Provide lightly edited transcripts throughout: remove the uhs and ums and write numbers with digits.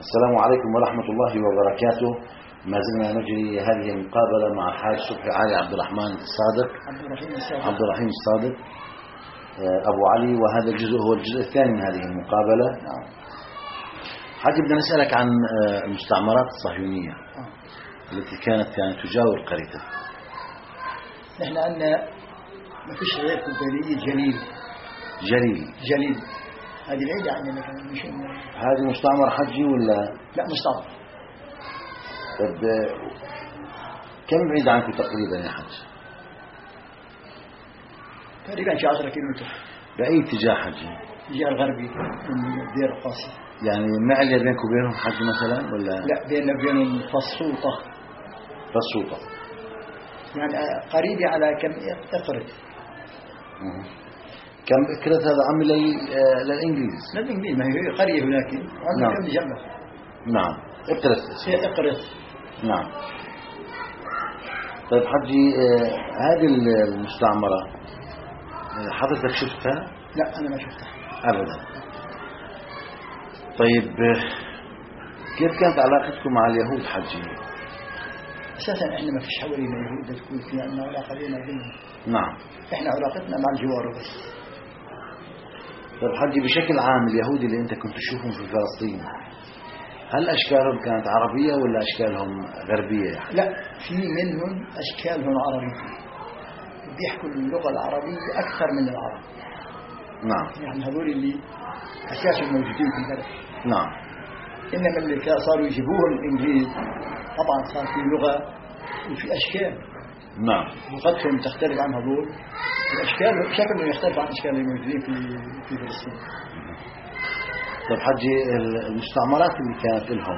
السلام عليكم ورحمة الله وبركاته. ما زلنا نجري هذه المقابلة مع الحاج صبحي علي عبد الرحمن الصادق عبد الرحيم الصادق أبو علي، وهذا الجزء هو الجزء الثاني من هذه المقابلة. حاج بدنا نسألك عن المستعمرات الصهيونية التي كانت يعني تجاور قريتك. نحن عندنا ما فيش غير كوبالية جليل هذه العيدة عندنا كمان. مش هذه مستعمر حجي ولا لا مستعمر؟ طب كم بعيد عنكم تقريبا يا حج؟ تقريبا شي 10 كيلومتر. بأي اتجاه حجي؟ الاتجاه الغربي من دير القاصي. يعني معلية بينكم وبينهم حج مثلا ولا؟ لا، بيننا وبينهم فصوطة يعني قريبة على كم اقرت. كم اقرت هذا عمل للإنجليز؟ للإنجليز، ما هي قرية هناك نعم. كم جنبه. نعم اقرت. نعم. طيب حجي، هذه المستعمرة حضرتك شفتها؟ لا أنا ما شفتها أبدا. طيب كيف كانت علاقتكم مع اليهود حجي؟ أساسا إحنا ما فيش حوالينا يهود تكون في عنا علاقة بيننا وبينهم. نعم. إحنا علاقتنا مع الجوار بس. طيب حجي، بشكل عام اليهود اللي أنت كنت تشوفهم في فلسطين، هل أشكالهم كانت عربية ولا أشكالهم غربية؟ لا، في منهم أشكالهم عربية، بيحكوا اللغة العربية أكثر من العرب. نعم. يعني هذول اللي أساسهم موجودين في البلد. نعم. إنما اللي صاروا يجيبوهم الإنجليز طبعا صار في لغة وفي أشكال. نعم. لغتهم تختلف عن هذول، الأشكال شكلهم يختلف عن الأشكال الموجودين في فلسطين. طيب حجي، المستعمرات اللي كانت لهم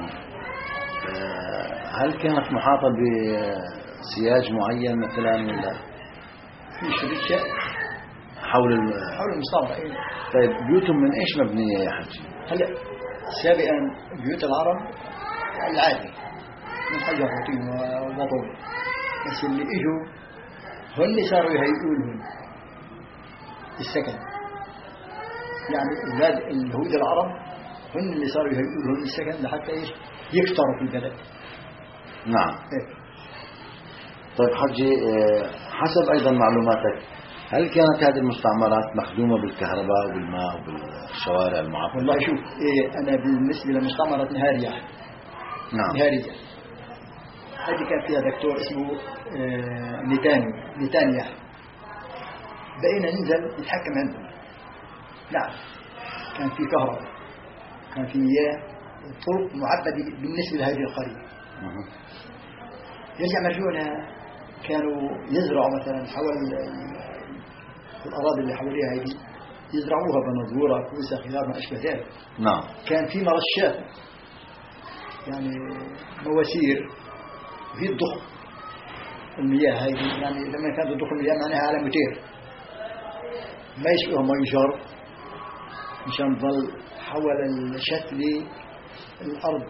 هل كانت محاطة بسياج معين مثلا ولا في شركة حول المستعمرة؟ أيه. طيب بيوتهم من إيش مبنية يا حجي؟ هلا سابقا بيوت العرب العادي من حجر وطين وطول، بس اللي اجوا هن صاروا يهيئوا لهم السكن. يعني اولاد اليهود العرب هن اللي صاروا يهيئوا لهم السكن لحتى ايش يكثروا في البلد. نعم. إيه. طيب حجي، حسب ايضا معلوماتك، هل كانت هذه المستعمرات مخدومة بالكهرباء وبالماء وبالشوارع المعقدة؟ والله شوف، انا بالنسبه لمستعمره نهارية. نعم. نهارية هذه كان فيها دكتور اسمه نتانيا. بقينا ننزل نتحكم عنده. نعم. كان في كهرباء، كان في مياه، طرق معبدة بالنسبة لهذه القرية. يرجع مرجونا كانوا يزرعوا مثلا حول الأراضي اللي حواليها هذه، يزرعوها بنظورة، كوسة، خيار، ما أشبه ذلك. نعم. كان في مرشات، يعني مواسير في الضخ المياه هذه. يعني لما كانت الضخ المياه معناها على متير ما يشبهها مي جار، مشان ظل حول الشتل الأرض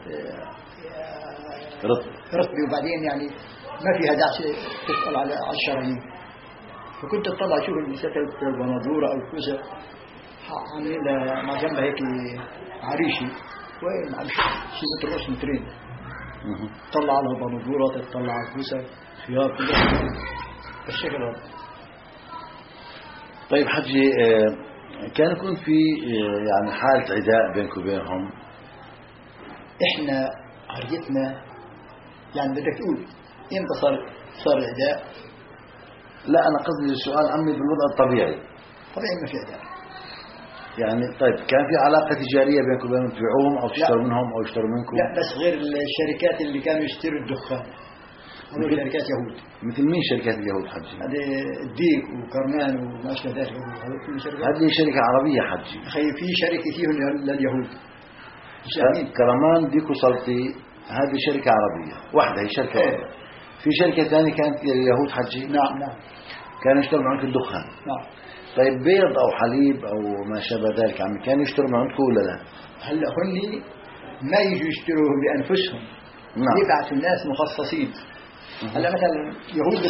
رطبة، وبعدين يعني ما فيها داعي تسأل على الشرايين. فكنت تطلع شوف المسافة البنادورة أو الكوسة عاملين مع جنبها هيك عريشي، وين عم شي متر ونص مترين، تطلع على البنادورة، تطلع على الكوسة، خيار، كل الشكل هذا. طيب حجي، كان يكون في يعني حالة عداء بينك وبينهم؟ احنا قريتنا يعني بدك تقول امتى صار العداء؟ لا، انا قصدي السؤال عمي بالوضع الطبيعي. طبيعي ما في عداء يعني. طيب كان في علاقة تجارية بينك وبينهم، تبيعوهم او تشتروا منهم او يشتروا منكم؟ لا، بس غير الشركات اللي كانوا يشتروا الدخان، هذول شركات يهود. مثل مين شركات اليهود حجي؟ هذه الديك وكرمان وما أشبه ذلك. هذول كل شركات. هذه شركة عربية حجي؟ أخي في شركة فيهم لليهود. كرمان، ديك وسلطي، هذه شركة عربية واحدة، هي شركة واحدة. في شركة ثانية كانت اليهود حجي؟ نعم. كانوا يشتروا عندك الدخان؟ نعم. طيب بيض أو حليب أو ما شابه ذلك عمي، كانوا يشتروا من عندكم ولا لا؟ هلا هن ما يجوا يشتروه بأنفسهم. نعم. يبعثوا الناس مخصصين. هلا مثلا يهود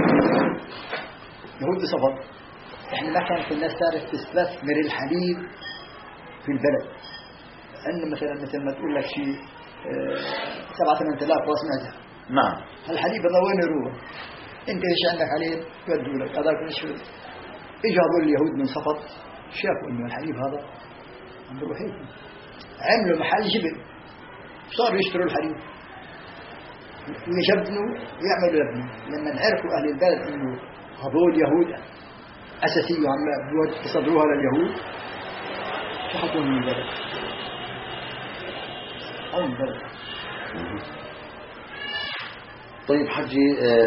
بصفر احنا ما كانت الناس تعرف تستثمر الحليب في البلد. أن مثلا ما تقول لك شيء 7-8 آلاف راس معدة. نعم. الحليب هذا وين يروح؟ أنت إيش عندك حليب يودوا لك هذاك نشفل. إجابوا اليهود من صفد شافوا إنه الحليب هذا عم بروح هيك، عملوا محل جبن صاروا يشتروا الحليب ويجبنوا ويعملوا لبن. لما عرفوا أهل البلد إنه هذول يهود أساسية عم تصدروها لليهود شحطوا من البلد أو من البلد. طيب حجي،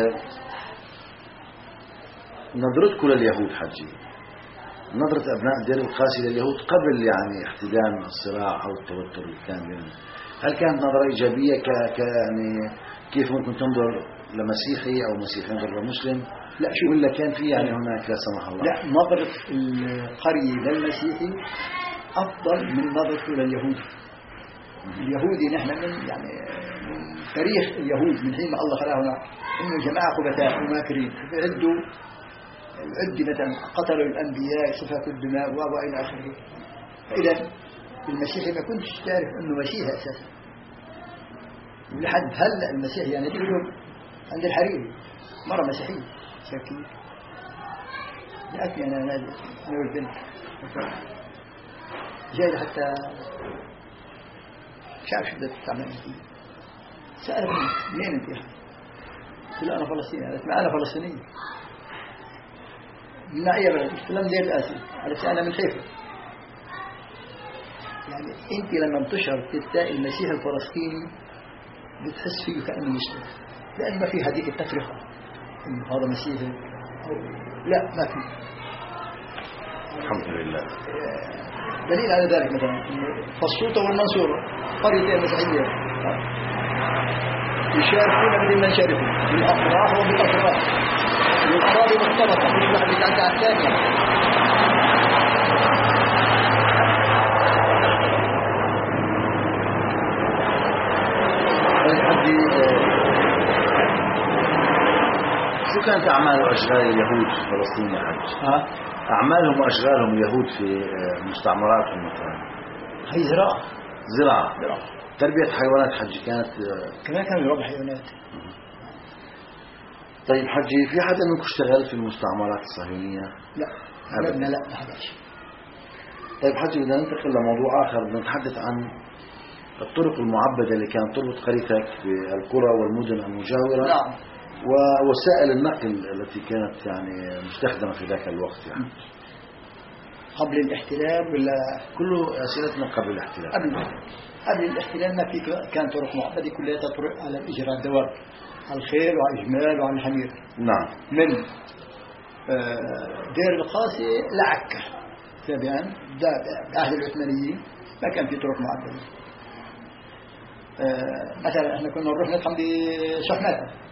نظرتكم لليهود حجي، نظرة أبناء دير القاسي لليهود قبل يعني احتدام الصراع أو التوتر اللي كان بينهم، هل كانت نظرة إيجابية يعني كيف ممكن تنظر لمسيحي أو مسيحي ينظر لمسلم؟ لا شو ولا كان في يعني هناك لا سمح الله؟ لا، نظرة القرية للمسيحي أفضل من نظرته لليهودي. اليهودي نحن من تاريخ اليهود من حين ما الله خلقنا إنه جماعة خبثاء وماكرين بيعدوا مثلا قتلوا الأنبياء سفكوا الدماء وإلى آخره. فإذا المسيحي ما كنتش تعرف إنه مسيحي أساسا، ولحد هلا المسيحي يعني تقولوا عند الحريري مرة مسيحية شاكين لأكي أنا والبنت جاي حتى شعب شو بدك تعمل انت؟ سألت منين انت؟ قلت له أنا فلسطيني. قالت ما أنا فلسطيني. من أي بلد؟ قلت لها من دير آسيا. قالت أنا من حيفا. يعني أنت لما تشعر تلاقي المسيح الفلسطيني بتحس فيه كأنه مسلم، لأن ما في هذيك التفرقة إنه هذا مسيحي لا، ما في. الحمد لله. دليل على ذلك مثلا فالسوطة والمنصورة قريتين مسيحية يشاركون من المشاركين بالأفراح وبالأفراح والأراضي مختلطة مش واحد يتعدى على الثانية. شو كانت أعمال وأشغال اليهود في فلسطين يا حج؟ أعمالهم وأشغالهم اليهود في مستعمراتهم مثلا؟ هي زراعة. تربية حيوانات حجي كانت كمان كانوا يربوا حيوانات. طيب حجي، في حدا منكم اشتغل في المستعمرات الصهيونية؟ لا أبدا. لا ما حداش. طيب حجي، بدنا ننتقل لموضوع آخر، بدنا نتحدث عن الطرق المعبدة اللي كانت تربط قريتك بالقرى والمدن المجاورة. نعم. ووسائل النقل التي كانت يعني مستخدمة في ذاك الوقت يعني. قبل الاحتلال ولا؟ كله أسئلتنا قبل الاحتلال. قبل الاحتلال ما في كان طرق معبدة كلها تطرق على الإجراء الدواب، على الخيل وعلى الجمال وعلى الحمير. نعم. من دير القاسي لعكا تابعا بعهد العثمانيين ما كان في طرق معبدة. مثلا احنا كنا نروح نطعم بشحماتة.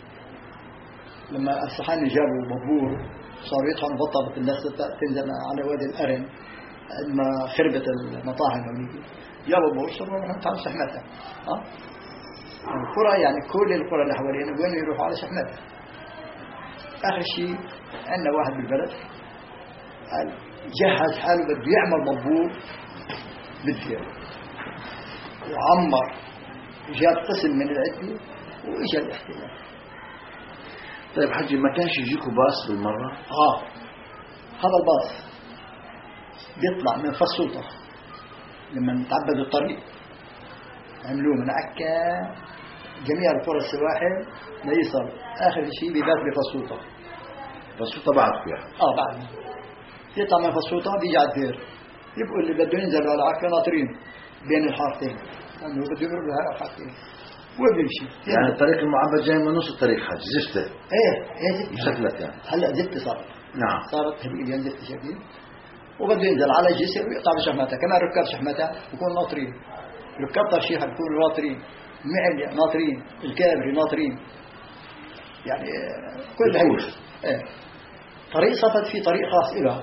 لما الصحاني جابوا بابور صاروا يطحنوا بطة الناس تنزل على وادي الأرن لما خربت المطاعم هونيك، جابوا بابور صاروا نطعم شحماتة. القرى يعني كل القرى اللي حوالينا وين يروحوا على شحماتة. آخر شيء عندنا واحد بالبلد قال جهز حاله بده يعمل بابور بالدير وعمر، جاب قسم من العدة وإجا الاحتلال. طيب حجي، ما كانش يجيكوا باص بالمرة؟ هذا الباص بيطلع من فالسلطة لما نتعبد الطريق عملوه من عكا جميع القرى السواحل ليصل آخر شيء بيبات بفالسلطة. فالسلطة بعد فيها؟ بعد يطلع من فالسلطة بيجي على الدير، يبقوا اللي بده ينزلوا على عكا ناطرين بين الحارتين لأنه بده يمر بها الحارتين وبيمشي. يعني الطريق المعبد جاي من نص الطريق حج زفته. ايه شكلت يعني. هلا زفته صارت. نعم. صارت هذه اليوم زفته شكل وبده ينزل على الجسر ويقطع بشحماتها. كمان ركاب شحماتها بكون ناطرين، ركاب ترشيحها بكونوا ناطرين، معل ناطرين، الكابري ناطرين، يعني كل هاي. طريق صفت في طريق خاص إلها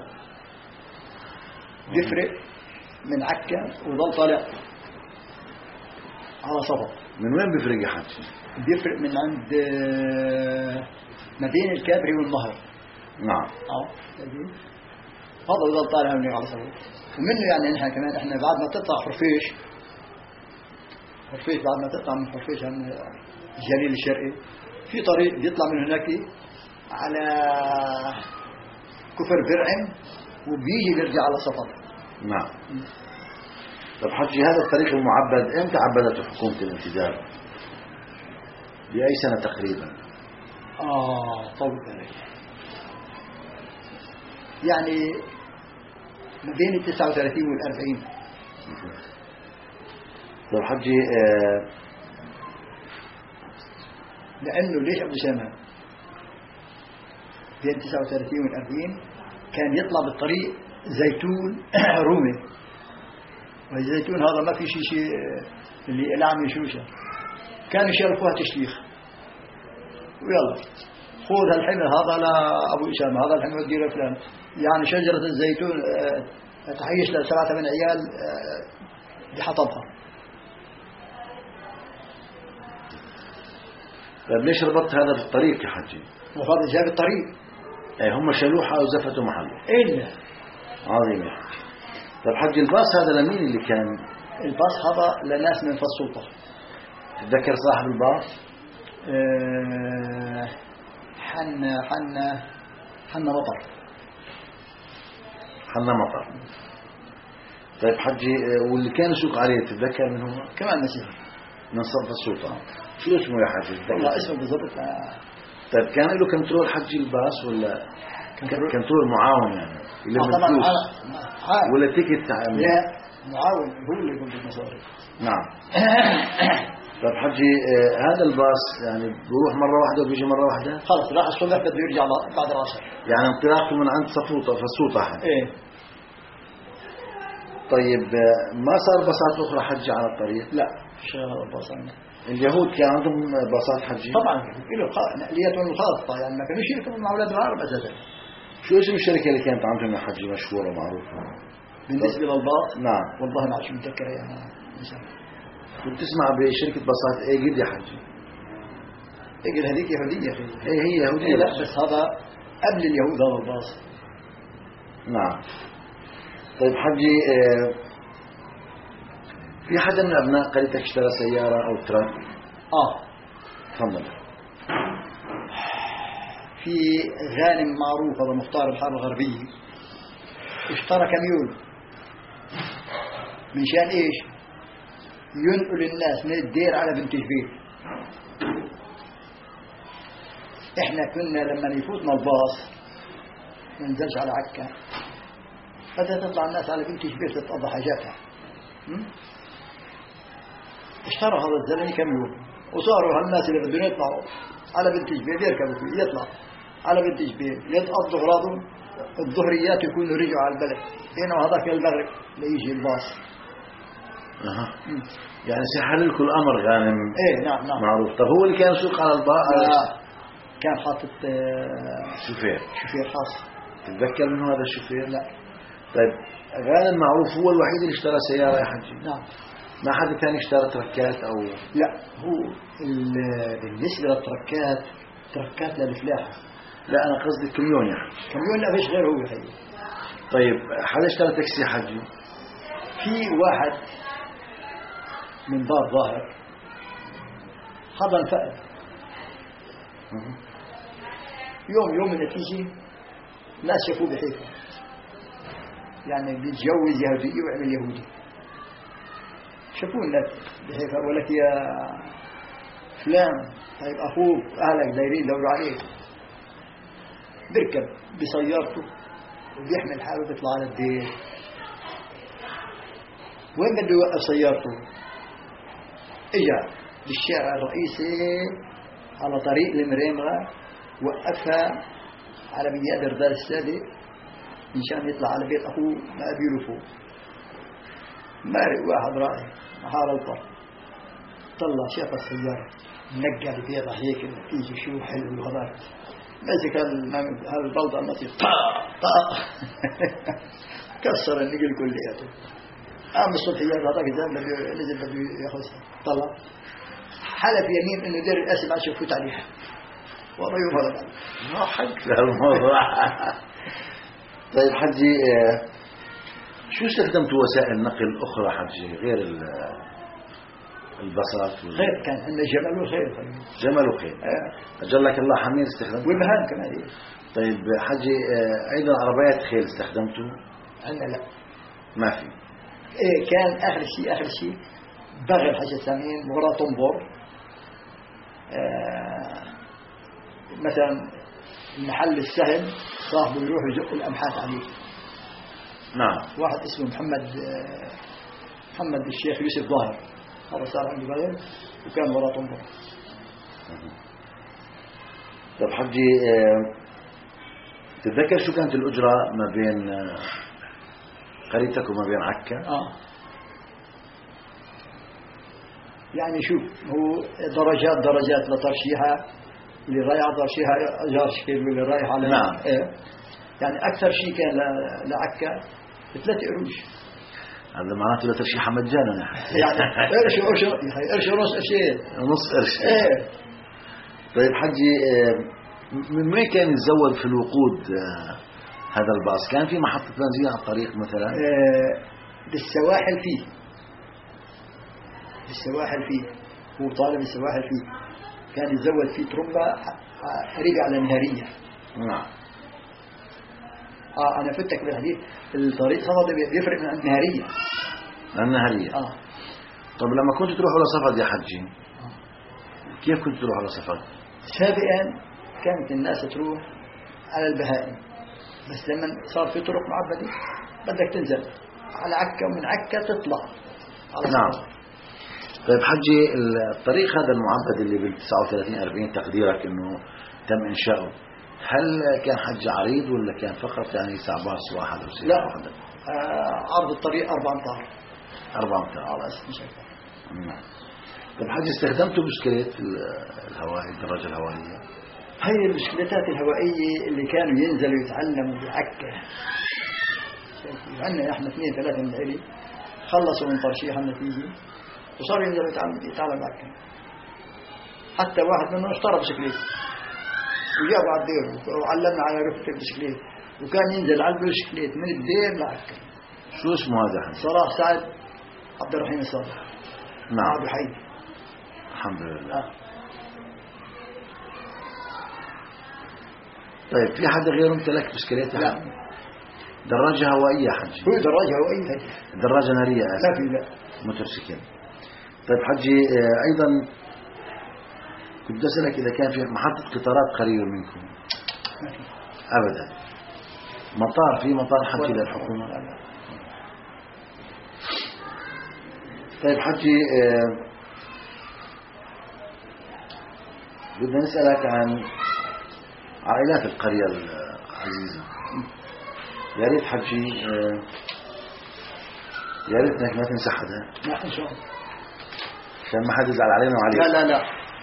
بيفرق من عكا وظل طالع على صفت. من وين بيفرق يا حجي؟ بيفرق من عند ما بين الكابري والنهر. نعم. هذا ظل طالع هناك على صفت. ومنه يعني نحن كمان احنا بعد ما تطلع خرفيش حرفيش بعد ما تطلع من حرفيش عن الجليل الشرقي في طريق بيطلع من هناك على كفر برعم وبيجي بيرجع على صفر. نعم. طب حجي هذا الطريق المعبد امتى عبدته حكومة الانتداب؟ بأي سنة تقريبا؟ طول بالك يعني ما بين 39 وال 40. طب حجي لأنه ليش أبو سامة بين 39 وال 40 كان يطلع بالطريق زيتون رومي، والزيتون هذا ما في شيء اللي العم يشوشه، كانوا يشرفوها تشليخ ويلا خذ الحمل هذا لأبو أسامة، هذا الحمل وديه لفلان، يعني شجرة الزيتون تحيش ل7 8 عيال بحطبها. طيب ليش ربطت هذا بالطريق يا حجي؟ وهذا جاب الطريق. هم شالوها أو زفتوا محله. إلا عظيم يا حجي. طيب حجي الباص هذا لمين اللي كان؟ الباص هذا لناس من فالسلطة. تتذكر صاحب الباص؟ حنا مطر. حنا مطر. طيب حجي واللي كان يسوق عليه تتذكر من هو؟ كمان نسيه. من صرف السلطة. شو اسمه يا حجي؟ والله اسمه بالضبط. طيب كان له كنترول حجي الباص ولا كنترول معاون يعني؟ طبعا ولا تيكت؟ لا معاون هو اللي يقوم بالمصاري. نعم. طيب حجي هذا الباص يعني بيروح مرة واحدة وبيجي مرة واحدة؟ خلص راح الصبح بده يرجع بعد العصر. يعني انطلاقه من عند فالسوطة حد. ايه. طيب ما صار باصات أخرى حجي على الطريق؟ لا مش هذا الباص عندنا. اليهود كان عندهم باصات حجي؟ طبعا له نقلياتهم الخاصة، يعني ما كانوش يركبوا مع أولاد العرب أساسا. شو اسم الشركة اللي كانت عندهم يا حجي مشهورة ومعروفة؟ بالنسبة للباص؟ نعم. والله ما عادش متذكر يعني. كنت تسمع بشركة باصات ايجد يا حجي؟ ايجد هذيك يهودية أخي. هي يهودية. لا بس هذا قبل اليهود هذا الباص. نعم. طيب حجي في حدا من أبناء قريتك اشترى سيارة أو تراك؟ تفضل. في غانم معروف هذا مختار الحاره الغربية اشترى كميون. من شان ايش؟ ينقل الناس من الدير على بنت جبيل. احنا كنا لما يفوتنا الباص ما ننزلش على عكا، بدأت تطلع الناس على بنت جبيل تتقضى حاجاتها. اشترى هذا الزلمه كميون وصاروا هالناس اللي بدهم يطلعوا على بنت جبيل يركبوا فيه، يطلع على بنت جبيل يتقضوا اغراضهم، الظهريات يكونوا رجعوا على البلد، بينما هذاك المغرب ليجي الباص. يعني سهل لكم الأمر غانم. ايه نعم معروف. طب هو اللي كان يسوق على الباص؟ كان حاطط شوفير خاص. تتذكر منه هذا الشوفير؟ لا. طيب غانم معروف هو الوحيد اللي اشترى سيارة يا حجي؟ نعم. ما حد ثاني اشترى تركات أو؟ لا هو بالنسبة للتركات تركات للفلاحة. لا أنا قصدي كميون يا حجي. كميون لا فيش غيره هو الحقيقة. طيب حدا اشترى تاكسي حجي؟ في واحد من دار ظاهر حضن فقد يوم النتيجة ناس شافوه بحيفا، يعني بيتجوز يهودي ويعمل يهودي، شافوه الناس بحيفا ولك يا فلان طيب أخوك أهلك دايرين يدوروا عليك، بيركب بسيارته وبيحمل حاله بيطلع على الدير. وين بده يوقف سيارته؟ اجا بالشارع الرئيسي على طريق المريمغة، وقفها على بيادر دار السادة مشان يطلع على بيت أخوه ما أبيله فوق. مارق واحد رائع محارلطة طلع شاف السيارة نقى البيضة هيك النتيجة شو حلو وهذاك مسك هالبلطة المطير طاق كسر النقل كلياته. قام الصبحيات هذاك الزلمه نزل بده ياخذها طلع حلف يمين انه دير الاسم عشان يفوت عليها والله يوم هذا ما حق الموضوع. طيب حجي شو استخدمت وسائل نقل اخرى حجي غير البسط خير كان عندنا جمل وخير. جمل وخيل. أجلك الله حمير استخدمته. والمهام كمان. طيب حجي أيضا عربيات خيل استخدمته؟ عندنا لا ما في. كان آخر شيء بغل حاجة ثانيين وراء طنبور. مثلا محل السهم صاحبه يروح يزق الأمحات عليه. نعم. واحد اسمه محمد الشيخ يوسف ظاهر، هذا صار عنده بغل وكان وراء طنبور. طب حجي تتذكر شو كانت الأجرة ما بين قريتك وما بين عكا؟ يعني شوف هو درجات لترشيحها، اللي رايح على ترشيحها أجار شكل واللي رايح على نعم. يعني أكثر شيء كان لعكا 3 قروش. هذا معناته لترشيحها مجانا يعني قرش ونص قرشين. نص قرش. طيب حجي من وين كان يتزود في الوقود هذا الباص؟ كان في محطة بنزين على الطريق مثلا؟ بالسواحل فيه هو طالب السواحل فيه كان يتزود فيه ترمبة قريبة على النهرية. نعم. أنا فتك بالحديث الطريق هذا بيفرق من النهرية. النهرية. طب لما كنت تروح على صفد يا حجي كيف كنت تروح على صفد؟ سابقا كانت الناس تروح على البهائم، بس لما صار في طرق معبدة بدك تنزل على عكا ومن عكا تطلع على نعم. صفد. طيب حجي الطريق هذا المعبد اللي بال 39-40 تقديرك انه تم انشاؤه، هل كان حج عريض ولا كان فقط يعني سعباص واحد او سيارة واحدة؟ عرض الطريق 4 أمتار. 4 أمتار على اسم شكل. نعم. طيب حجي استخدمتوا بسكليت الهوائي، الدراجة الهوائية؟ هي البسكليتات الهوائية اللي كانوا ينزلوا يتعلموا بعكا. عندنا احنا 2-3 من العلي خلصوا من ترشيح النتيجة وصاروا ينزلوا يتعلم بعكا. حتى واحد منهم اشترى بسكليت وجابوا على الدير وعلمنا على رفة البسكليت، وكان ينزل على البسكليت من الدير لعكا. شو اسمه هذا حجي؟ صلاح سعد عبد الرحيم الصالح. نعم. أبو حي. الحمد لله. طيب في حدا غيره امتلك بسكليت؟ لا. دراجة هوائية حجي؟ هو دراجة هوائية. دراجة نارية لا في لا. موتورسيكل. طيب حجي أيضا كنت أسألك إذا كان في محطة قطارات قريبة منكم؟ أبدا. مطار، في مطار حجي للحكومة؟ لا. طيب حجي بدنا نسألك عن عائلات القرية العزيزة. يا ريت حجي يا ريت انك ما تنسى حدا. لا ان شاء الله. عشان ما حد يزعل علينا وعليك. لا.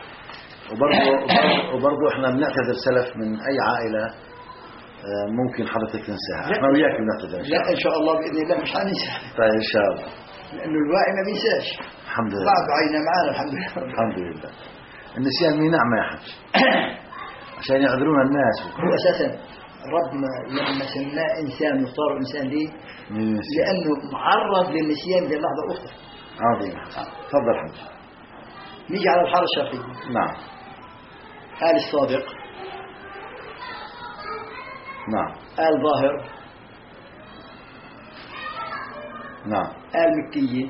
وبرضه احنا بنعتذر سلف من اي عائلة ممكن حضرتك تنساها. احنا وياك بنعتذر. لا ان شاء الله باذن الله مش حننسى. طيب ان شاء الله. لانه الواعي ما بينساش. الحمد لله. بعد عينا معنا الحمد لله. الحمد لله. النسيان مين نعمة يا حج. عشان يعذرون الناس. هو اساسا ربنا لما سماه انسان واختار انسان ليه؟ لانه معرض للنسيان في لحظه اخرى. عظيم. تفضل حج. نيجي على الحاره الشرقيه. نعم. آل الصادق. نعم. آل ظاهر. نعم. آل مكية.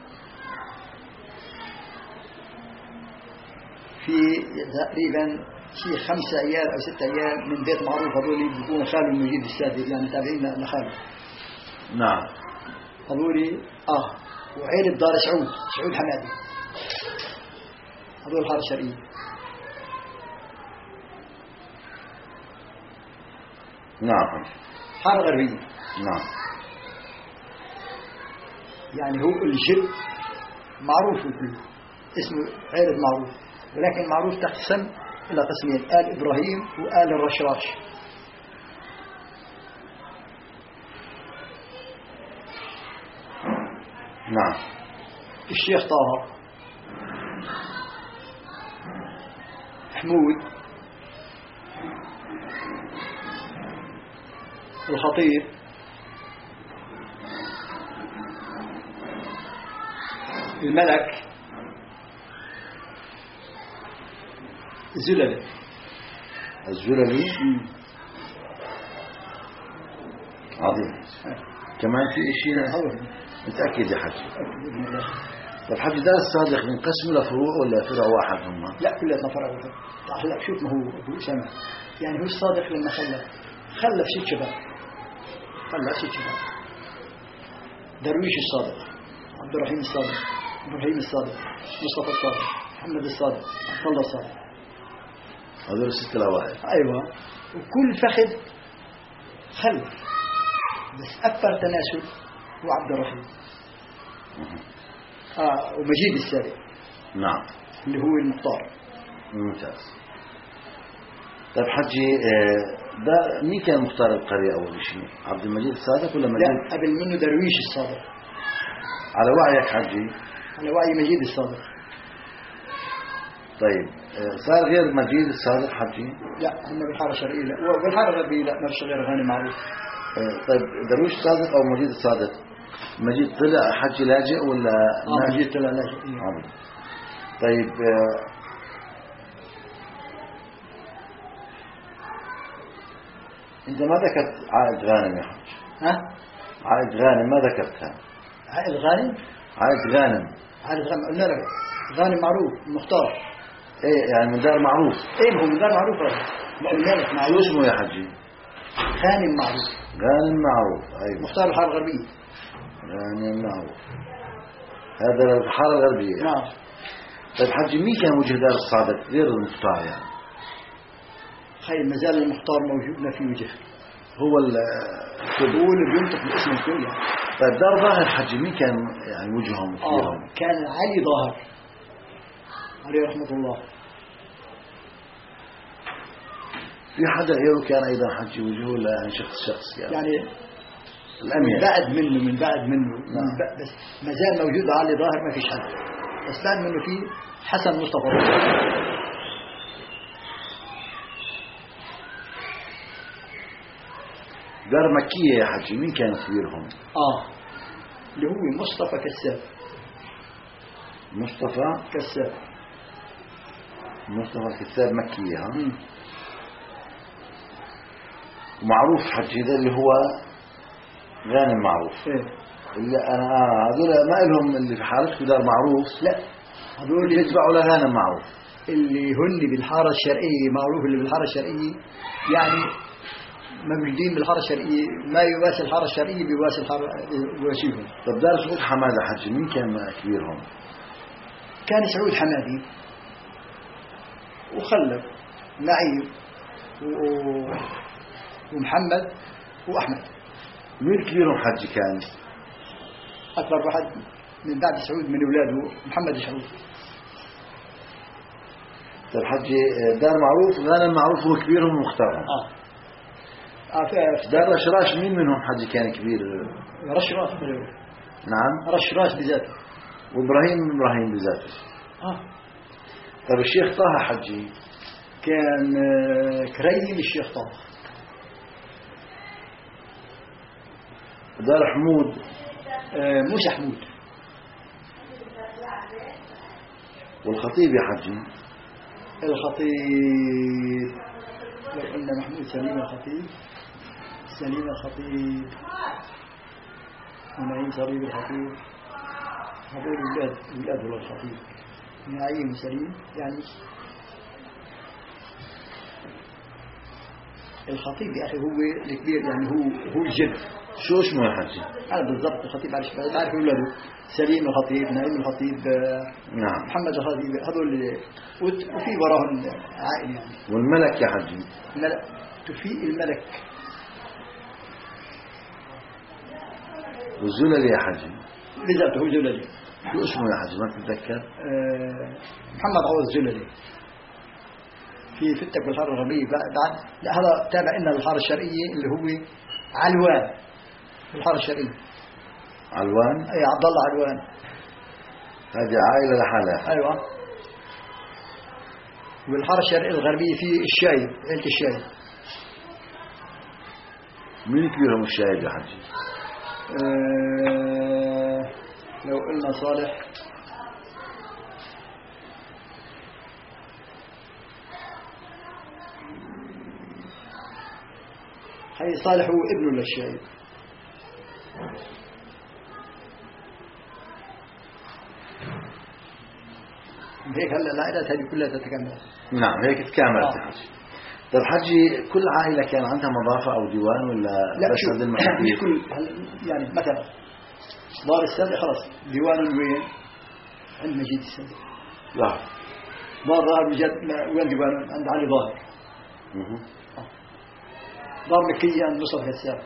في تقريبا شيء 5 عيال أو 6 عيال من بيت معروف، هذول بيكونوا خالو المجيد السادس، يعني تابعين لخالو. نعم. هذول وعيلة دار سعود حمادي، هذول الحارة الشرقية. نعم. حارة غربية. نعم. يعني هو الجد معروف كله اسمه عيلة معروف، ولكن معروف تقسم إلى قسمين: آل إبراهيم وآل الرشراش. نعم. الشيخ طه، حمود، الخطيب، الملك، الزللي. الزللي. عظيم. كمان في شيء متأكد يا حجي؟ طب حجي دار الصادق بنقسم له فروع ولا فرع واحد هم؟ لا كلنا فرع واحد. هلا شوف ما هو أبو أسامة يعني هو الصادق لما خلف 6 شباب. خلف 6 شباب. درويش الصادق، عبد الرحيم الصادق، إبراهيم الصادق، مصطفى الصادق، محمد الصادق، عبد الله الصادق. هذول 6 الأوائل. أيوة. وكل فخذ خلف، بس أكثر تناسل هو عبد الرحيم. ومجيد السابق. نعم. اللي هو المختار. ممتاز. طيب حجي ده مين كان مختار القرية أول شيء؟ عبد المجيد الصادق ولا مجيد؟ لا قبل منه درويش الصادق. على وعيك حجي؟ على وعي مجيد الصادق. طيب صار غير مجيد الصادق حجي؟ لا هم بالحارة الشرقية لا، وبالحارة الغربية لا، ما فيش غير غانم معروف. طيب درويش الصادق أو مجيد الصادق؟ مجيد طلع حجي لاجئ ولا؟ مجيد طلع لاجئ. طيب أنت ما ذكرت عائد غانم يا حج؟ ها؟ عائد غانم ما ذكرتها. عائد غانم؟ عائد غانم. عائد غانم قلنا لك غانم معروف مختار. ايه يعني من دار معروف. ايه هو من دار معروف هذا. قلنا لك معروف. شو اسمه يا حجي؟ غانم معروف. غانم معروف. ايوه. مختار الحارة الغربية. غانم معروف. هذا الحارة الغربية. نعم. طيب حجي مين كان وجه دار الصادق غير المختار يعني؟ خير مازال المختار موجود ما في وجه. هو اللي بينطق باسم الكل يعني. طيب دار ظاهر حجي مين كان يعني وجههم فيهم؟ كان علي ظاهر عليه رحمة الله. في حدا غيره كان أيضا حجي وجهه ولا يعني شخص يعني الأمير من بعد منه بس ما زال موجود علي ظاهر ما فيش حد. بس بعد منه في حسن مصطفى. دار مكية يا حجي مين كان كبيرهم؟ اللي هو مصطفى كساب. مصطفى كساب مكية ها؟ ومعروف حجي ذا اللي هو غانم معروف. اللي أنا هذول ما إلهم اللي في حارتكم دار معروف. لا هذول يتبعوا لغانم معروف. اللي هن بالحارة الشرقية معروف. اللي بالحارة الشرقية يعني موجودين بالحارة الشرقية ما يواسي الحارة الشرقية بيواسي الحارة يواسيهم. طب دار سعود حمادة حجي مين كان كبيرهم؟ كان سعود حمادي وخلف نعيم ومحمد وأحمد. مين كبيرهم حجي كان؟ أكبر واحد من بعد سعود من أولاده محمد سعود. طب حجي دار معروف غانم معروف هو كبيرهم ومختارهم. دار رشراش مين منهم حجي كان كبير؟ رشراش. نعم رشراش بذاته. وإبراهيم بذاته. طب الشيخ طه حجي كان كريم الشيخ طه. دار حمود موسى حمود. والخطيب يا حجي؟ الخطيب لو قلنا محمود سليم الخطيب ونعيم صليب الخطيب. هذول ولاد الخطيب نعيم سليم يعني. الخطيب يا أخي هو الكبير يعني هو الجد. شو اسمه يا حجي؟ أنا بالضبط الخطيب بعرف أولاده سليم الخطيب نعيم الخطيب نعم محمد الخطيب هذول وفي وراهم عائلة يعني. والملك يا حجي؟ الملك توفيق الملك. والزللي يا حجي؟ بذاته هو زللي. شو اسمه يا حجي ما تتذكر؟ محمد عوض زللي في فتك بالحارة الغربية بعد. لا هذا تابع لنا الحارة الشرقية اللي هو علوان بالحارة الشرقية. علوان؟ أي عبد الله علوان. هذه عائلة لحالها. أيوة. والحارة الشرقية الغربية في الشايب عيلة الشايب. مين كبيرهم الشايب يا حجي؟ لو قلنا صالح حي صالح هو ابنه للشايب. هيك هلا العائلات هذه كلها تتكامل. نعم هيك تكاملت يا حجي. طيب حجي كل عائلة كان عندها مضافة أو ديوان ولا لا بس هذا المحاكير؟ مش كل يعني مثلا دار السابع خلاص ديوان وين عند مجيد السابع. لا دار ظاهر بجد وين ديوان عند علي ظاهر. دار مكية عند مصطفى السابع.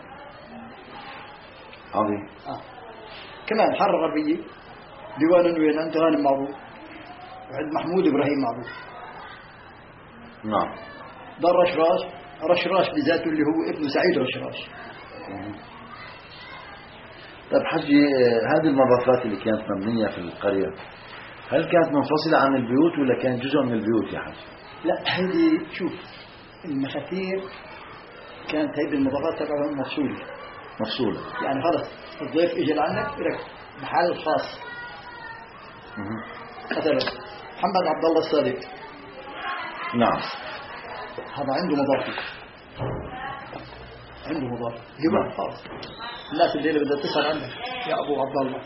عظيم. كمان حرة غربية ديوان وين عند غانم معروف وعند محمود إبراهيم معروف. نعم. دار رشراش بذاته اللي هو ابن سعيد رشراش. طيب حجي هذه المضافات اللي كانت مبنية في القرية هل كانت منفصلة عن البيوت ولا كانت جزء من البيوت يا حجي؟ لا هذه شوف المخاتير كانت هذه المضافات تبعهم مفصولة يعني خلص الضيف اجى لعندك لك محل خاص. مثلا محمد عبد الله الصادق نعم هذا عنده مضافة ديوان خاص. الناس اللي بدها تسأل عنك يا أبو عبد الله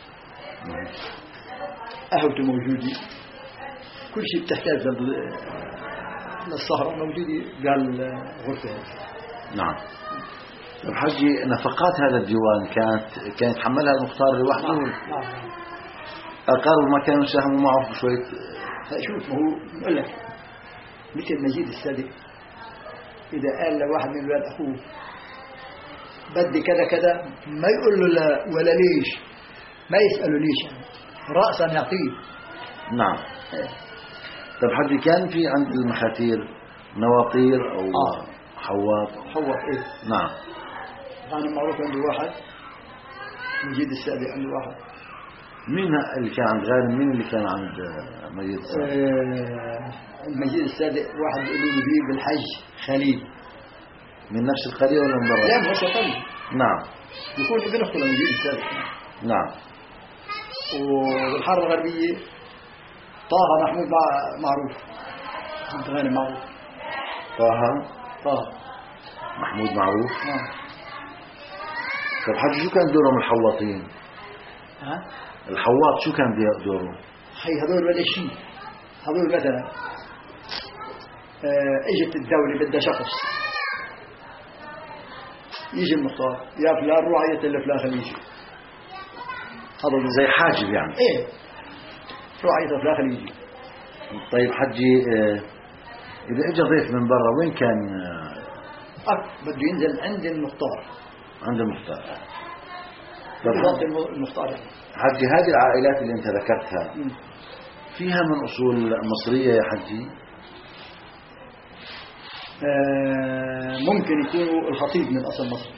قهوته موجودة كل شيء بتحتاج للسهرة موجودة بالغرفة. نعم. طيب حجي نفقات هذا الديوان كانت حملها المختار لوحده؟ نعم. أقارب ما كانوا يساهموا معه شوية. شوف ما هو بقول لك مثل مجيد السابق إذا قال لواحد من الولاد أخوه بدي كذا كذا ما يقول له لا ولا ليش ما يسأله ليش يعني. رأسا يعطيه. نعم. طيب حجي كان في عند المخاتير نواطير أو حواط إيه. نعم. أنا معروف عنده واحد مجيد السابق عنده واحد. مين اللي كان عند غانم مين اللي كان عند مجيد السابق؟ مجيد السابق واحد يقولوا له فيه بالحج خليل. من نفس القرية ولا من برا؟ لا من نفس القرية. نعم. يكون ابن أخته لمجيد السابق. نعم. والحارة الغربية طه محمود معروف عند غانم معروف. طه محمود معروف. طيب حجي شو كان دورهم الحواطين؟ الحواط شو كان دوره؟ هذول ولا شيء. هذول مثلا اجت الدولة بدها شخص يجي المختار يا فلان روح عيط لفلان خليه يجي. هذا زي حاجب يعني. ايه روح عيط لفلان خليه يجي. طيب حجي إذا اجى ضيف من برا وين كان؟ بده ينزل عند المختار. عند المختار. بالضبط المختار يعني. حجي هذه العائلات اللي انت ذكرتها فيها من أصول مصرية يا حجي؟ ممكن يكونوا الخطيب من أصل مصر.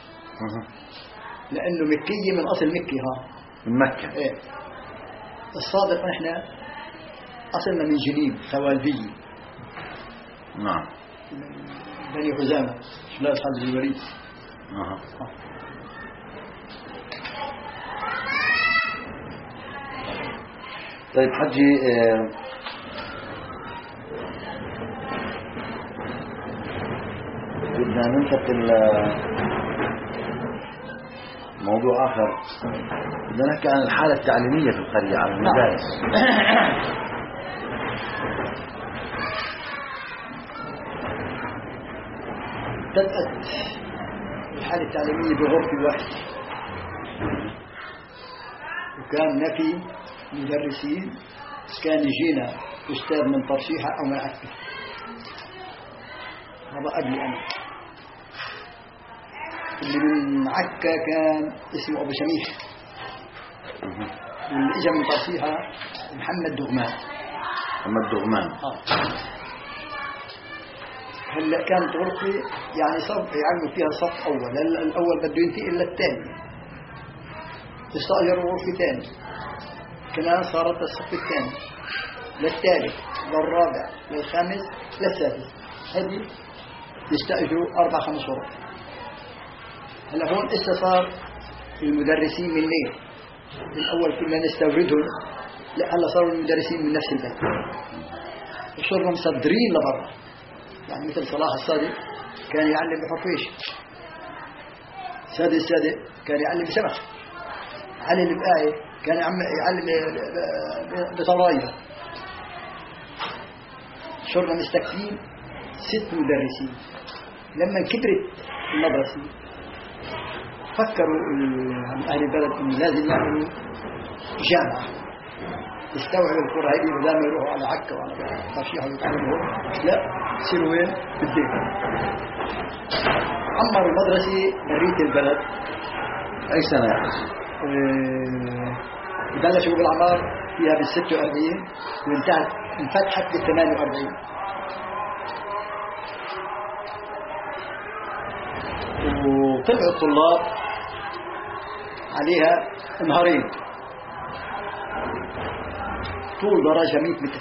لأنه مكية من أصل مكي. من مكة. إيه. الصادق نحن أصلنا من جنيب خوالدية. نعم. بني خزامة شلاس حد الوريد. طيب حجي بدنا ننتقل لموضوع آخر. بدنا نحكي عن الحالة التعليمية في القرية على المدارس. بدأت الحالة التعليمية بغرفة واحدة وكان نفي مدرسين. كان يجينا أستاذ من ترشيحة أو من عكا. هذا قبلي أنا. اللي من عكا كان اسمه أبو سميح واللي إجا من ترشيحة محمد دغمان. هلا كانت غرفة يعني صف يعلموا فيها صف أول. الأول بده ينتقل للثاني استأجروا غرفة ثاني كمان صارت الصف الثاني للثالث للرابع للخامس للسادس. هذه يستأجروا 4-5 غرف. هلا هون إسا صار المدرسين من ليه. الأول كنا نستوردهم لا هلا صاروا المدرسين من نفس البلد وصرنا مصدرين لبرا. يعني مثل صلاح الصادق كان يعلم بحفيش السادة كان يعلم سمك. علي البقاعي كان يعلم بطرايا. صرنا مستكفين 6 مدرسين. لما كبرت المدرسة فكروا أهل البلد إن لازم يعملوا جامعة يستوعب القرى هذه بدل ما يروحوا على عكا وعلى ترشيح ويتعلموا. لا، يصيروا وين؟ بالدين. عمروا المدرسة برية البلد. أي سنة يا حجي؟ بلشوا بالعمار فيها بال46 وانتهت انفتحت بال48. وطلعوا الطلاب عليها نهارين طول درجة 100 متر.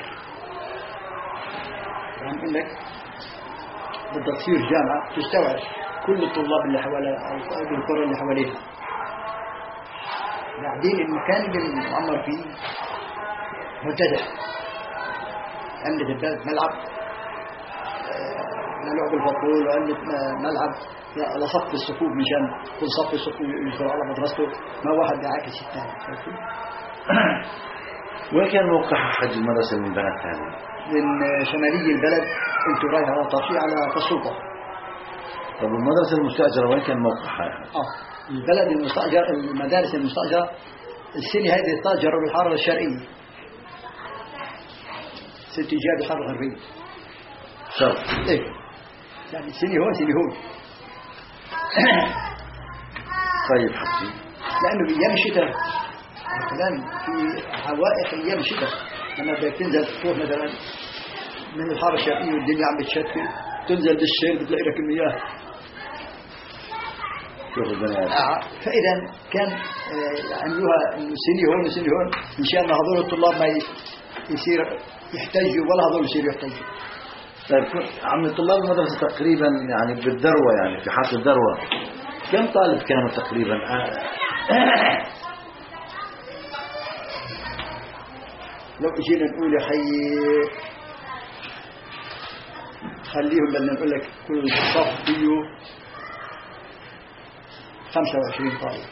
يعني أقول لك بدها تصير جامعة تستوعب كل الطلاب اللي حواليها أو القرى اللي حواليها. بعدين المكان اللي معمر فيه منتجع. عندك البلد ملعب لعب الفوتبول، وعندك ملعب لصف الصفوف مشان كل صف الصفوف يدخل على مدرسته، ما واحد يعاكس الثاني. وين كان موقع حج المدرسة من بنات هذه؟ من شمالي البلد، كنت رايح على طرشي على فالسلطة. طب المدرسة المستأجرة وين كان موقعها؟ البلد المستأجر، المدارس المستأجرة السنة هذه استأجروا بالحارة الشرقية. 6 جهات الحارة الغربية. شرق. إيه. يعني سنة هون سنة هون. طيب حجي. لأنه بأيام الشتاء مثلا في حوائق أيام الشتاء لما بدك تنزل تروح مثلا من الحارة الشرقية والدنيا عم بتشتي تنزل بالشير بتلاقي لك المياه. فإذا كان عملوها سنة هون وسنة هون مشان هذول الطلاب ما يصير يحتاجوا ولا هذول يصيروا يحتاجوا. طيب عم طلاب المدرسة تقريبا يعني بالذروة، يعني في حالة الذروة كم طالب كانوا تقريبا؟ لو اجينا نقول يا حي خليهم بدنا نقول لك كل صف فيه 25 طالب.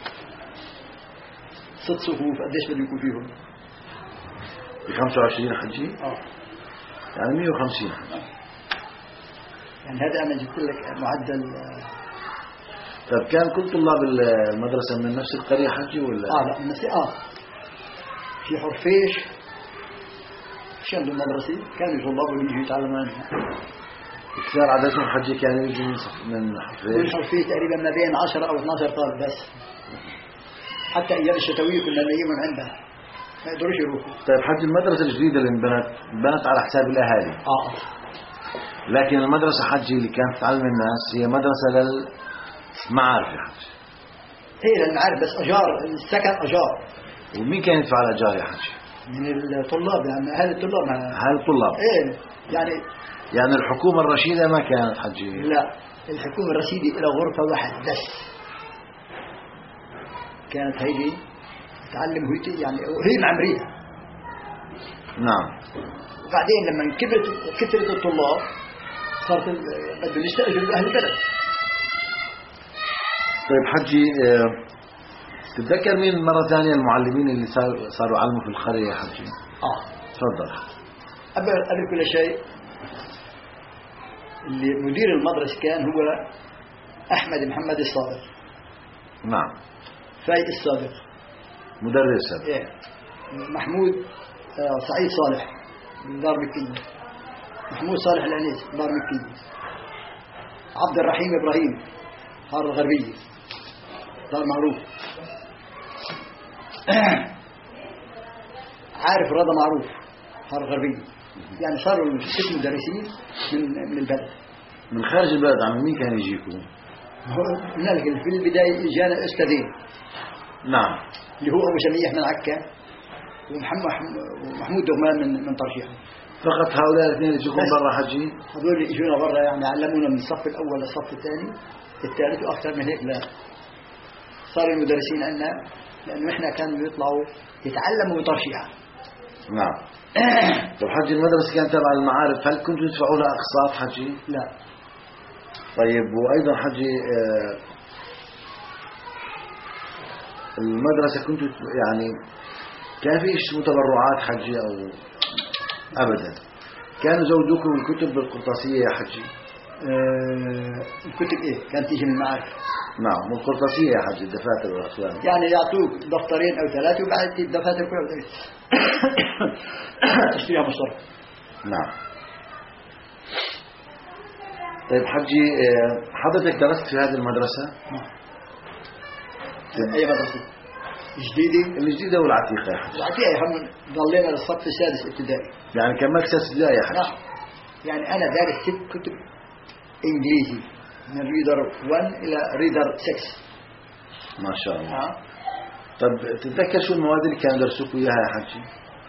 6 صفوف قديش بده يكون فيهم؟ ب 25 حجي؟ يعني 150 حجي. يعني هذا أنا جبت لك معدل. طيب كان كل طلاب المدرسة من نفس القرية حجي ولا؟ لا من نفس في حرفيش في عند المدرسة كانوا طلاب يجوا يتعلموا عنها. كثير عددهم حجي كانوا يجوا من حرفيش؟ من حرفيش تقريبا ما بين 10 أو 12 طالب بس. حتى أيام الشتوية كنا نلاقيهم عندها ما يقدروش يروحوا. طيب حجي المدرسة الجديدة اللي انبنت على حساب الأهالي. لكن المدرسة حجي اللي كانت تعلم الناس هي مدرسة للمعارف يا حجي. هي للمعارف بس أجار، السكن أجار. ومين كان يدفع الأجار يا حجي؟ من الطلاب، يعني أهل الطلاب. أهل الطلاب. إيه يعني الحكومة الرشيدة ما كانت حجي؟ لا، الحكومة الرشيدة إلى غرفة واحد بس كانت هيدي تعلم هيتي، يعني هي معمرية. نعم. وبعدين لما كثرت الطلاب صارت بدهم يستأجروا أهل البلد. طيب حجي تتذكر مين مرة ثانية المعلمين اللي صاروا يعلموا في القرية يا حجي؟ تفضل. قبل كل شيء اللي مدير المدرسة كان هو أحمد محمد الصادق. نعم. فايق الصادق مدرس. إيه. محمود سعيد صالح من دار مكية. محمود صالح العنيس دار مكية. عبد الرحيم إبراهيم حارة الغربية دار معروف. عارف رضا معروف حارة الغربية. يعني صاروا 6 مدرسين من البلد. من خارج البلد عم مين كان يجيكم؟ في البداية جانا أستاذين. نعم. اللي هو أبو سميح من عكا ومحمود دغمان من طرشيح. فقط هؤلاء الاثنين يجيكم برا حجي؟ هذول يجونا برا، يعني علمونا من الصف الأول للصف الثاني الثالث وأكثر من هيك. لا صار المدرسين عندنا لأنه إحنا كانوا يطلعوا يتعلموا من طرشيح. نعم. طب حجي المدرسة كانت تبع المعارف، هل كنتوا تدفعوا لها أقساط حجي؟ لا. طيب وأيضا حجي المدرسة كنت يعني كان في اسمه تبرعات حجي أو أبدا؟ كانوا زودوكم الكتب بالقرطاسية يا حجي؟ الكتب إيه كانت تيجي من المعارف. نعم والقرطاسية يا حجي الدفاتر والأقلام. يعني يعطوك دفترين أو ثلاثة وبعد الدفاتر كلها تشتريها مصر. نعم. طيب حجي حضرتك درست في هذه المدرسة؟ نعم. أي مدرسة؟ جديدة؟ الجديدة والعتيقة يا حجي. العتيقة هم ضلينا للصف السادس ابتدائي. يعني كملت 6 ابتدائي يا حجي؟ نعم. يعني أنا دارس 6 كتب إنجليزي من ريدر 1 إلى ريدر 6. ما شاء الله. طب تتذكر شو المواد اللي كانوا يدرسوك إياها يا حجي؟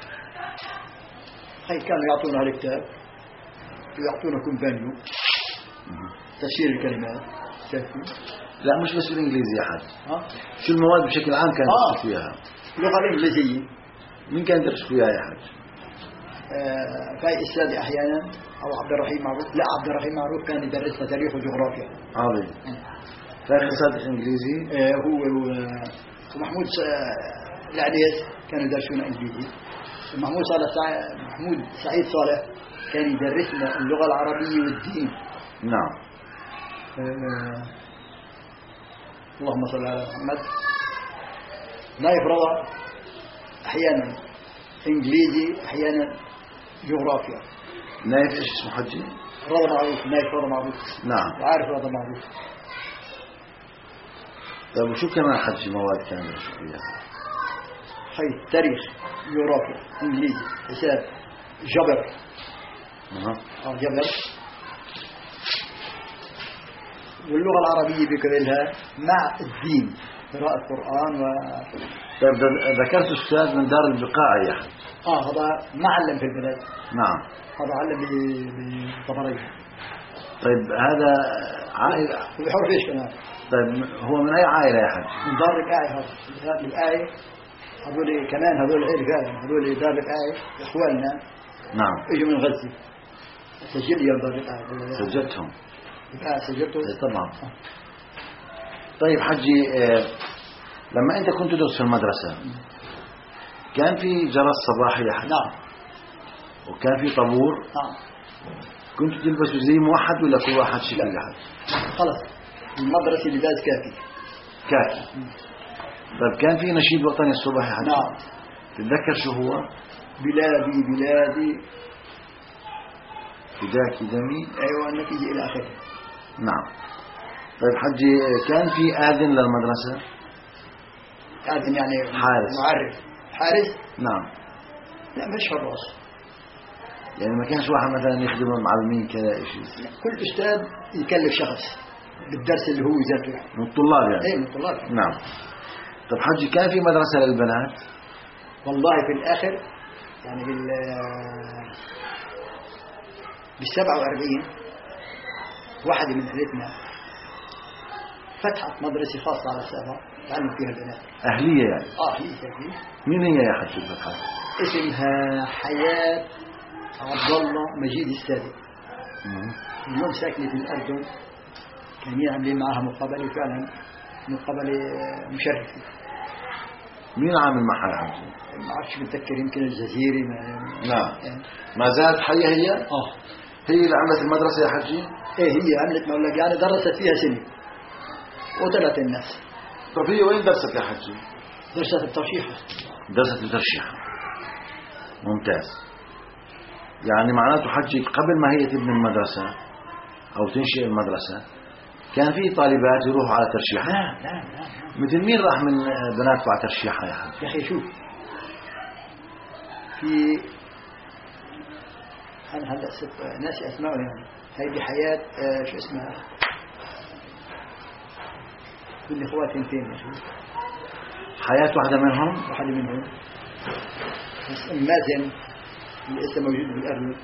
هاي كانوا يعطونا الكتاب ويعطونا كومبانيو تفسير الكلمات. لا مش بس بالإنجليزي يا حجي. شو المواد بشكل عام كانوا يدرسوك إياها؟ اللغة الإنجليزية. مين كان يدرسوك إياها يا حجي؟ فاي السادي أحيانا أو عبد الرحيم معروف. لا عبد الرحيم معروف كان يدرسنا تاريخ وجغرافيا. عظيم. فاي السادي إنجليزي؟ هو ومحمود العنيس كانوا يدرسونا إنجليزي. محمود سعيد صالح كان يدرسنا اللغة العربية والدين. نعم. اللهم صل على محمد. نايف رضا أحيانا إنجليزي أحيانا جغرافيا. نايف إيش اسمه حجي؟ رضا معروف. نايف رضا معروف. نعم. وعارف رضا معروف. طيب وشو كمان حجي مواد كان يدرسوك إياها؟ هاي تاريخ جغرافيا إنجليزي حساب جبر. جبر. واللغة العربية بكملها مع الدين قراءة القرآن طيب ذكرت أستاذ من دار البقاع يا حج. هذا معلم في البلد. نعم. هذا علم بطبرية. طيب هذا عائلة وبحرف إيش كمان. طيب هو من أي عائلة يا حج؟ من دار البقاع. هذا الآية هذول كمان هذول غير قاعد هذول دار البقاع إخواننا. نعم. إجوا من غزة. سجل يا دار البقاع. سجلتهم. سجلته. طبعا. طيب حجي لما أنت كنت تدرس في المدرسة كان في جرس صباحي يا حج؟ نعم. وكان في طابور؟ نعم. كنت تلبسوا زي موحد ولا كل واحد شكل يا حج؟ خلص المدرسة لباس كافي. كافي. طيب كان في نشيد وطني الصبح يا حج؟ نعم. تتذكر شو هو؟ بلادي بلادي فداك دمي. أيوة النتيجة إلى آخره. نعم. طيب حجي كان في آذن للمدرسة؟ آذن يعني حارس. معرف. حارس؟ نعم. لا مش حراس. يعني ما كانش واحد مثلا يخدم المعلمين كذا شيء؟ كل أستاذ يكلف شخص بالدرس اللي هو ذاته من الطلاب يعني؟ ايه من الطلاب. نعم. طب حجي كان في مدرسة للبنات؟ والله في الآخر يعني بال47 واحدة من أهلتنا فتحت مدرسة خاصة على السابع تعلم فيها البنات. أهلية يعني؟ أهلية. مين هي يا حجي الفتحة؟ اسمها حياة عبد الله مجيد السادي. اليوم ساكنة في الأردن. كانوا عاملين معها مقابلة فعلا مقابلة مشرفة. مين عامل معها يا حجي؟ ما عرفش بتذكر يمكن الجزيرة. نعم. ما زالت حية هي؟ هي اللي عملت المدرسة يا حجي؟ ايه هي عملت مولد يعني درست فيها سنة وطلعت الناس. طب هي وين درست يا حجي؟ درست الترشيحة. درست الترشيحة. ممتاز. يعني معناته حجي قبل ما هي تبني المدرسة أو تنشئ المدرسة كان في طالبات يروحوا على ترشيحة؟ لا. مثل مين راح من بناتكم على ترشيحة يا حجي؟ يا أخي شوف في أنا هلا ناسي أسمائهم يعني. هاي بحياة شو اسمها كل إخواتي اثنين يا شيخ. حياة واحدة منهم؟ واحدة منهم مازن اللي لسه موجود بالأردن.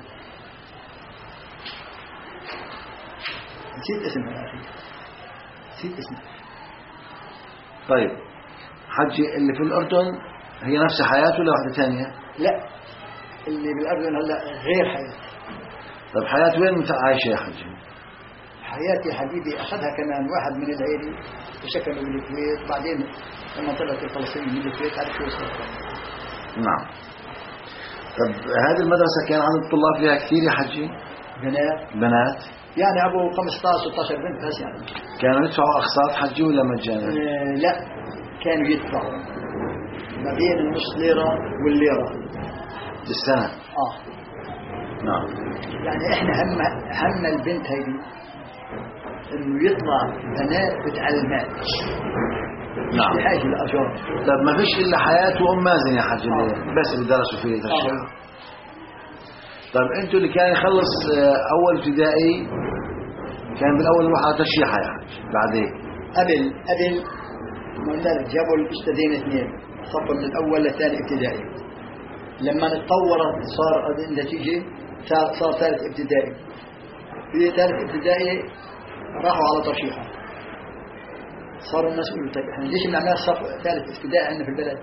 نسيت اسمها يا أخي. نسيت اسمها. طيب حجي اللي في الأردن هي نفس حياته ولا واحدة ثانية؟ لا اللي بالأردن هلا غير حياة. طيب حياة وين عايشة يا حجي؟ حياتي حبيبي أخذها كمان واحد من العيلة وسكنوا بالكويت، بعدين لما طلعت الفلسطينيين من الكويت عرفوا يسكنوا. نعم. طب هذه المدرسة كان عدد الطلاب فيها كثير يا حجي؟ بنات يعني أبو 15-16 بنت بس يعني. كانوا يدفعوا أقساط حجي ولا مجانا؟ لا، كانوا يدفعوا ما بين النص ليرة والليرة بالسنة. نعم. يعني احنا هم البنت هيدي انه يطلع بنات بتعلمات. نعم. بحاجة الأجار. طب ما فيش إلا حياة وأم مازن يا حجي بس اللي درسوا فيه الشيء. طب انتوا اللي كان يخلص اول ابتدائي كان بالاول يروح على ترشيحه يعني بعدين قبل ما قلنا جابوا الاستاذين اثنين صفوا من الاول لثاني ابتدائي. لما اتطورت صار النتيجه صار ثالث ابتدائي. في ثالث ابتدائي راحوا على ترشيحه. صاروا الناس يقولوا طيب احنا ليش بنعملها صف ثالث ابتدائي عندنا في البلد؟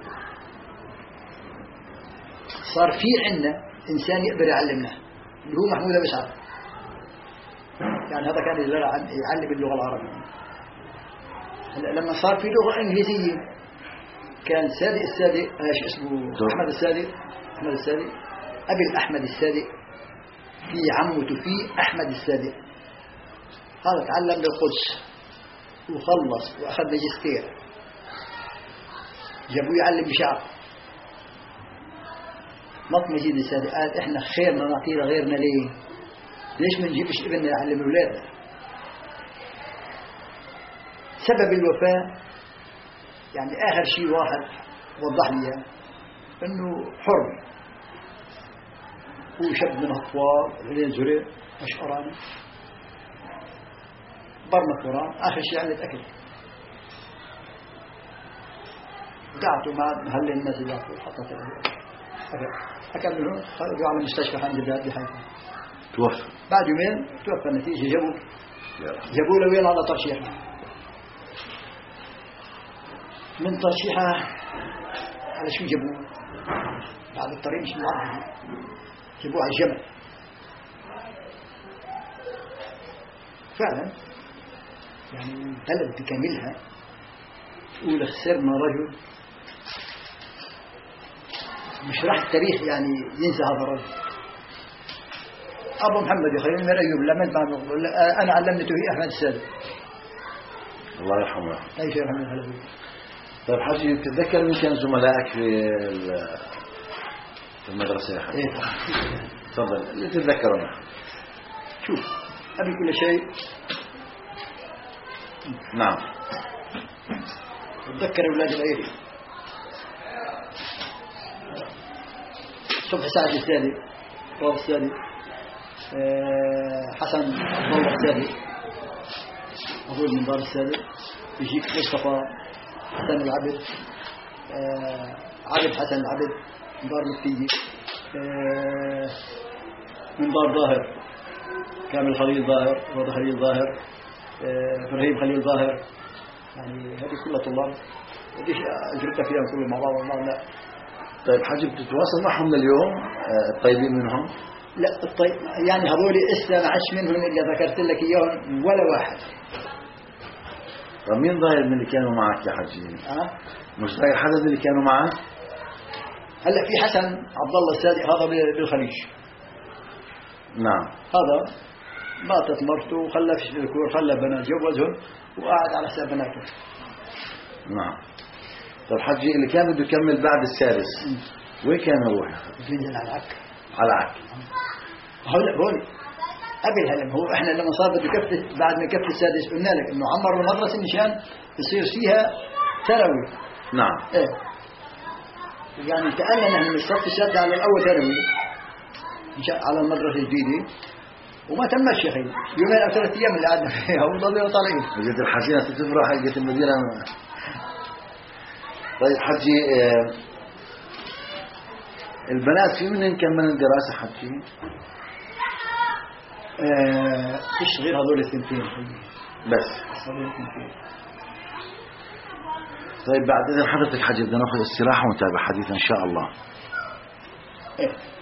صار في عندنا إنسان يقدر يعلمنا اللي هو محمود أبو سعد. يعني هذا كان يعلم اللغة العربية. لما صار في لغة إنجليزية كان السادي شو اسمه أحمد السادي أبي الأحمد السادي في عمه توفيق أحمد السادي. هذا تعلم بالقدس وخلص وأخذ ماجستير. جابوه يعلم بشعب مط مجيد السادة قال احنا خيرنا نعطيه لغيرنا ليش ما نجيبش ابننا يعلم اولادنا؟ سبب الوفاة يعني اخر شيء واحد وضح لي انه حر هو شاب من اطفال عليه زرير اشقراني برمى القرآن اخر شيء عملت اكل دعته مع هل الناس اللي حطت أكمل منهم خرجوا على المستشفى عند بحيث توفى. بعد يومين توفى. النتيجة جابوا له وين على ترشيحه. من ترشيحه على شو جابوه بعد الطريق مش معه جابوه على الجمل. فعلا يعني البلد بكاملها تقول خسرنا رجل مش راح التاريخ يعني ينسى هذا الرجل. أبو محمد يا خليل من أيوب لما أنا علمته في أحمد السادة الله يرحمه. أي شيء رحمه الله. طيب حجي تتذكر من كان زملائك في المدرسة يا حجي؟ تفضل اللي تتذكرونه. شوف أبي كل شيء. نعم. تذكر أولاد غيري. صبح سعد السادي راب السادي حسن عبد الله السادي أقول من دار السادي. يجيك مصطفى حسن العبد عبد حسن العبد من دار مفتية من دار ظاهر كامل خليل ظاهر رضا خليل ظاهر إبراهيم خليل ظاهر. يعني هذه كلها طلاب وديش أجربت فيها كلهم مع بعض والله. لا طيب حاجة بتتواصل معهم لليوم الطيبين منهم؟ لا الطيب يعني هذول إسلا ما عادش منهم إلا ذكرت لك إياهم ولا واحد. طب مين ظاهر من اللي كانوا معك يا حجي؟ مش ظاهر حدا من اللي كانوا معك؟ هلا في حسن عبد الله السادي هذا بالخليج. نعم. هذا ماتت مرته وخلف ذكور خلى بنات جوزهم وقعد على حساب بناته. نعم. طب حجي اللي كان بده يكمل بعد السادس وين كان يروح؟ ينزل على العك. على العك. هولي قبل هلا هو احنا لما صار بده يكفي بعد ما يكفي السادس قلنا لك انه عمر المدرسه مشان يصير فيها ثانوي. نعم. ايه يعني تألنا من الصف السادس على الاول ثانوي على المدرسه الجديده وما تمش يا اخي يومين او 3 ايام اللي قعدنا فيها وضلوا طالعين. جت الحسينه تفرح جت المدينه. طيب حجي البنات في منهم كمل الدراسة حجي؟ فيش غير هذول الثنتين بس. طيب بعد إذن حضرتك حجي بدنا ناخذ استراحة ونتابع حديث إن شاء الله.